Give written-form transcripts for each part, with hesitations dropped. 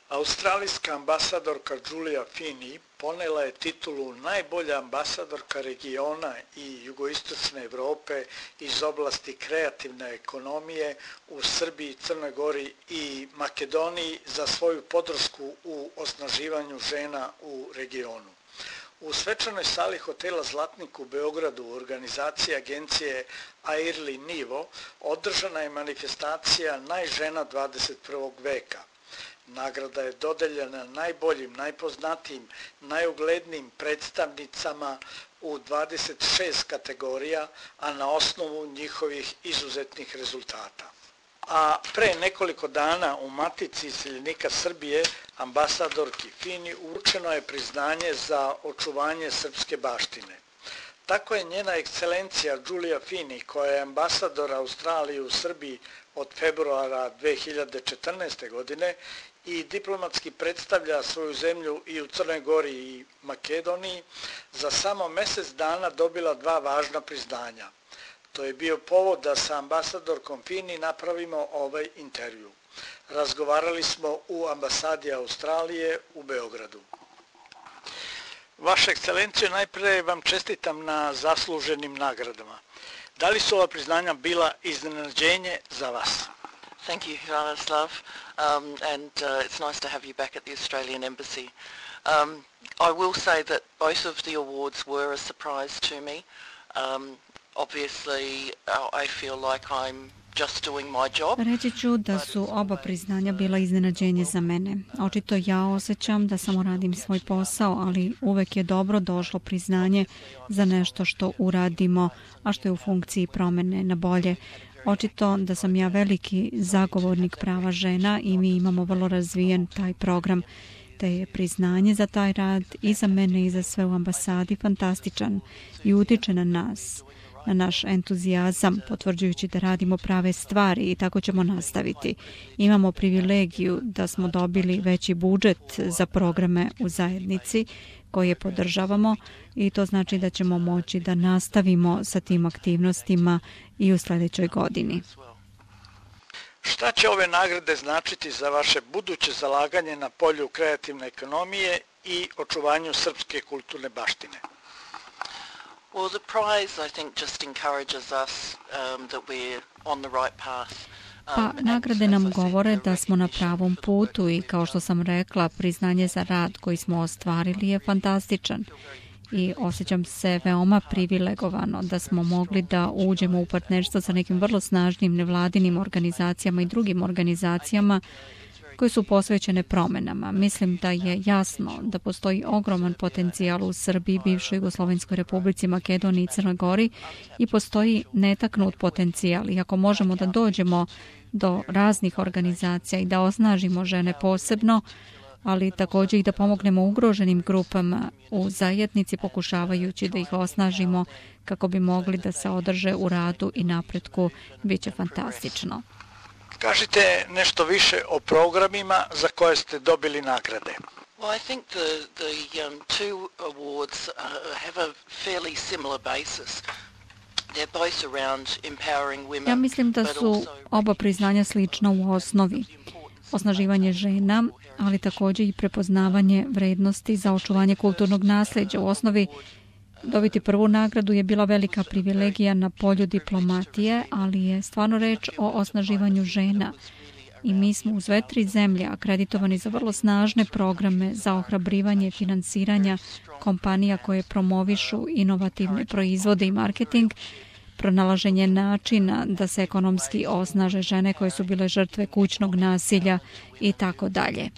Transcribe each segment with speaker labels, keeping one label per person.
Speaker 1: Australijska ambasadorka Julia Fini ponela je titulu najbolja ambasadorka regiona i jugoistočne Evrope iz oblasti kreativne ekonomije u Srbiji, Crnoj Gori i Makedoniji za svoju podršku u osnaživanju žena u regionu. U svečanoj sali hotela Zlatnik u Beogradu u organizaciji agencije Airli Nivo održana je manifestacija Najžena 21. veka. Nagrada je dodeljena najboljim, najpoznatijim, najuglednijim predstavnicama u 26 kategorija, a na osnovu njihovih izuzetnih rezultata. A pre nekoliko dana u Matici iseljenika Srbije ambasadorki Fini uručeno je priznanje za očuvanje srpske baštine. Tako je njena ekscelencija Julia Fini, koja je ambasador Australije u Srbiji od februara 2014. godine i diplomatski predstavlja svoju zemlju i u Crnoj Gori i Makedoniji, za samo mjesec dana dobila 2 važna priznanja. To je bio povod da sa ambasadorkom Fini napravimo ovaj intervju. Razgovarali smo u ambasadi Australije u Beogradu. Vaša ekscelencijo, najpre vam čestitam na zasluženim nagradama. Da li su ova priznanja bila iznenađenje za vas?
Speaker 2: Thank you, Jaroslav, and it's nice to have you back at the Australian Embassy. I will say that both of the awards were a surprise to me. Obviously, I feel like I'm just doing my job.
Speaker 3: Reći ću da su oba priznanja bila iznenađenje za mene. Očito ja osjećam da samo radim svoj posao, ali uvek je dobro došlo priznanje za nešto što uradimo, a što je u funkciji promene na bolje. Očito da sam ja veliki zagovornik prava žena i mi imamo vrlo razvijen taj program, te je priznanje za taj rad i za mene i za sve u ambasadi fantastičan i utiče na nas, na naš entuzijazam, potvrđujući da radimo prave stvari i tako ćemo nastaviti. Imamo privilegiju da smo dobili veći budžet za programe u zajednici koje podržavamo i to znači da ćemo moći da nastavimo sa tim aktivnostima i u sljedećoj godini.
Speaker 1: Šta će ove nagrade značiti za vaše buduće zalaganje na polju kreativne ekonomije i očuvanju srpske kulturne baštine?
Speaker 2: Well, the prize, I think, just encourages us that we're on the right path.
Speaker 3: Pa, nagrade nam govore da smo na pravom putu i kao što sam rekla, priznanje za rad koji smo ostvarili je fantastičan. I osjećam se veoma privilegovano da smo mogli da uđemo u partnerstvo sa nekim vrlo snažnim nevladinim organizacijama i drugim organizacijama koje su posvećene promenama. Mislim da je jasno da postoji ogroman potencijal u Srbiji, bivšoj Jugoslovenskoj republici, Makedoniji i Crnoj Gori i postoji netaknut potencijal. I ako možemo da dođemo do raznih organizacija i da osnažimo žene posebno, ali također i da pomognemo ugroženim grupama u zajednici pokušavajući da ih osnažimo kako bi mogli da se održe u radu i napretku, bit će fantastično.
Speaker 1: Kažite nešto više o programima za koje ste dobili nagrade.
Speaker 2: Well, I think the two awards have a fairly similar basis. They're both around empowering women.
Speaker 3: Ja mislim da su oba priznanja slična u osnovi. Osnaživanje žena, ali također i prepoznavanje vrednosti za očuvanje kulturnog nasljeđa. U osnovi dobiti prvu nagradu je bila velika privilegija na polju diplomatije, ali je stvarno reč o osnaživanju žena. I mi smo uz 2-3 zemlje akreditovani za vrlo snažne programe za ohrabrivanje finansiranja kompanija koje promovišu inovativne proizvode i marketing, pronalaženje načina da se ekonomski osnaže žene koje su bile žrtve kućnog nasilja i tako dalje.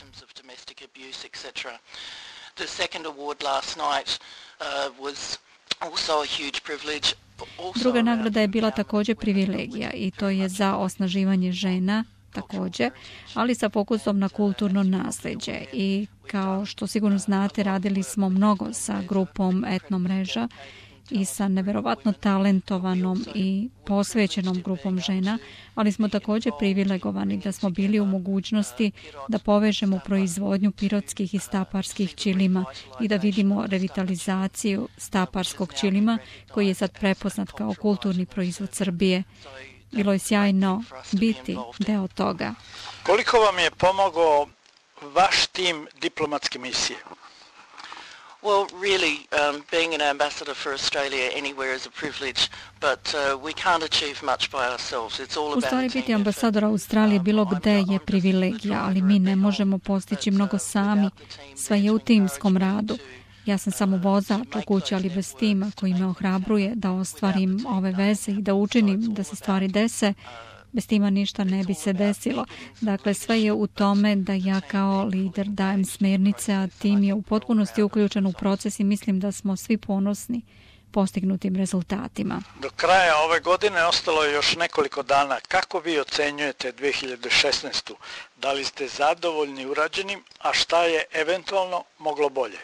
Speaker 2: The second award last night was also a huge privilege.
Speaker 3: Druga nagrada je bila također privilegija i to je za osnaživanje žena također, ali sa fokusom na kulturno nasljeđe. I kao što sigurno znate, radili smo mnogo sa grupom Etno mreža i sa neverovatno talentovanom i posvećenom grupom žena, ali smo također privilegovani da smo bili u mogućnosti da povežemo proizvodnju pirotskih i staparskih ćilima i da vidimo revitalizaciju staparskog ćilima koji je sad prepoznat kao kulturni proizvod Srbije. Bilo je sjajno biti deo toga.
Speaker 1: Koliko vam je pomogao vaš tim diplomatske misije?
Speaker 2: Well, really, being an ambassador for Australia anywhere is a privilege, but we can't achieve much by ourselves. It's all
Speaker 3: U
Speaker 2: about
Speaker 3: stvari
Speaker 2: a team
Speaker 3: biti ambasador Australije bilo gde je privilegija, ali mi ne možemo postići mnogo sami. Sve je u timskom radu. Ja sam samo vozač u kući, ali bez tima koji me ohrabruje da ostvarim ove veze i da učinim da se stvari dese. Bez tima ništa ne bi se desilo. Dakle, sve je u tome da ja kao lider dajem smjernice, a tim je u potpunosti uključen u proces i mislim da smo svi ponosni postignutim rezultatima.
Speaker 1: Do kraja ove godine ostalo je još nekoliko dana. Kako vi ocenjujete 2016. Da li ste zadovoljni urađenim, a šta je eventualno moglo bolje?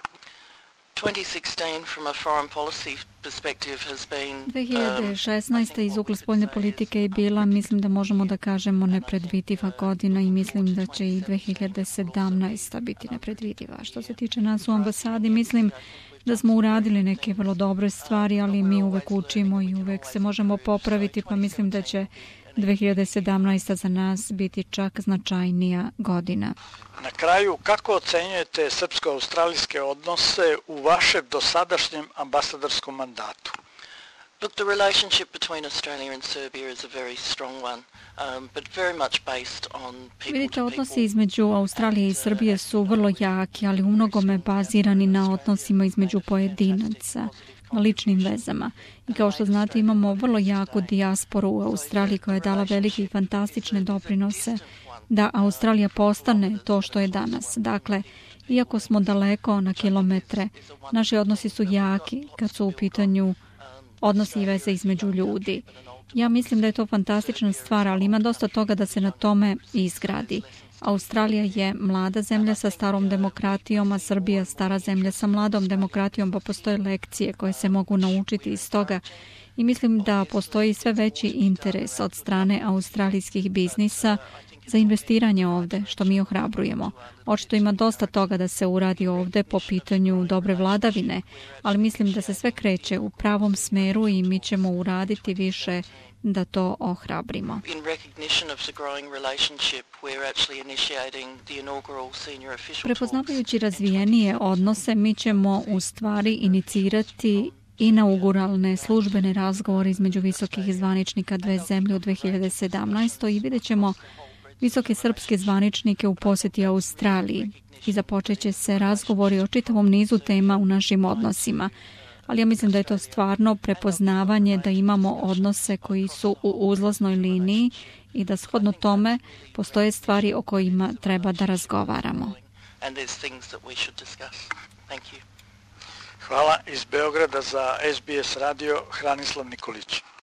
Speaker 2: 2016 from a foreign policy perspective has been
Speaker 3: 2016. iz ugla spoljne politike je bila, mislim da možemo da kažemo, nepredvidiva godina i mislim da će i 2017. biti nepredvidiva. Što se tiče nas u ambasadi, mislim da smo uradili neke vrlo dobre stvari, ali mi uvek učimo i uvek se možemo popraviti, pa mislim da će 2017. za nas biti čak značajnija godina.
Speaker 1: Na kraju, kako ocenjujete srpsko-australijske odnose u vašem dosadašnjem ambasadorskom mandatu?
Speaker 2: Look, the relationship between Australia and Serbia is a very strong one, but very much based on people.
Speaker 3: Vidite, odnosi između Australije i Srbije su vrlo jaki, ali u mnogome bazirani na odnosima između pojedinaca, na ličnim vezama. I kao što znate, imamo vrlo jaku dijasporu u Australiji koja je dala velike i fantastične doprinose da Australija postane to što je danas. Dakle, iako smo daleko na kilometre, naši odnosi su jaki kad su u pitanju odnosi i veze između ljudi. Ja mislim da je to fantastična stvar, ali ima dosta toga da se na tome izgradi. Australija je mlada zemlja sa starom demokratijom, a Srbija stara zemlja sa mladom demokratijom, pa postoje lekcije koje se mogu naučiti iz toga. I mislim da postoji sve veći interes od strane australijskih biznisa za investiranje ovde, što mi ohrabrujemo. Očito ima dosta toga da se uradi ovde po pitanju dobre vladavine, ali mislim da se sve kreće u pravom smeru i mi ćemo uraditi više da to ohrabrimo. Prepoznavajući razvijenije odnose, mi ćemo u stvari inicirati inauguralne službene razgovore između visokih zvaničnika dve zemlje u 2017. i vidjet ćemo visoke srpske zvaničnike u posjeti Australiji i započet će se razgovori o čitavom nizu tema u našim odnosima. Ali ja mislim da je to stvarno prepoznavanje da imamo odnose koji su u uzlaznoj liniji i da shodno tome postoje stvari o kojima treba da razgovaramo.
Speaker 1: Hvala. Iz Beograda za SBS radio Hranislav Nikolić.